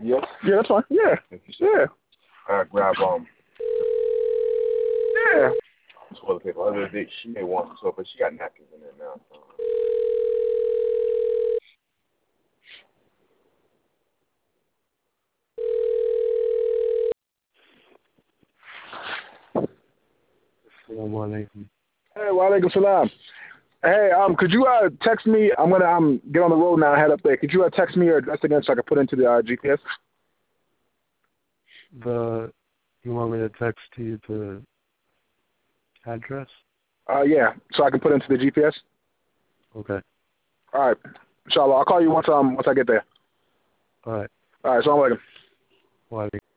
CVS? Yeah, that's fine. Yeah. Yeah. I grab Yeah. toilet paper. Other day she may want some soap, but she got napkins in there now. So. Hey, walaikum salam. Hey, could you text me? I'm gonna get on the road now. Head up there. Could you text me your address again so I can put it into the GPS? You want me to text to you the address? Yeah, so I can put it into the GPS. Okay. All right, inshallah. I'll call you once I get there. All right. All right. Assalamu alaikum. Well,